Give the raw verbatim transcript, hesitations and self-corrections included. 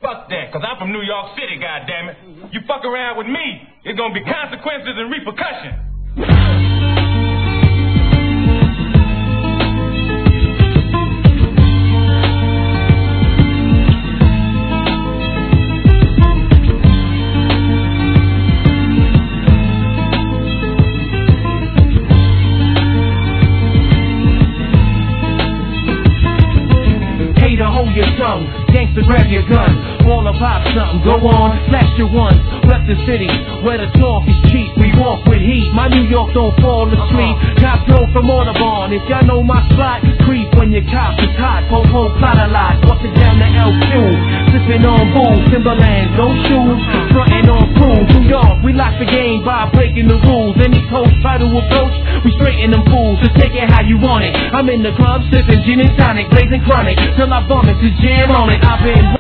Fuck that, cause I'm from New York City, goddammit. You fuck around with me, it's gonna be consequences and repercussions. Hold your tongue, gangsta grab your gun, ball or pop something, go on, flash your ones, rep the city, where the talk is cheap, we walk with heat, my New York don't fall asleep, cop flow from Audubon, if y'all know my spot, creep when your cops is hot, po-po, plot a lot, bustin' down the L Q, sippin' on booze, Timberland, no shoes, frontin' on cruise, New York, we lock the game by breaking the rules, any post try to approach, we straighten them fools, just take it how you want it, I'm in the club, sippin' gin and tonic, blazing chronic, till I vomit to jam on it. I've been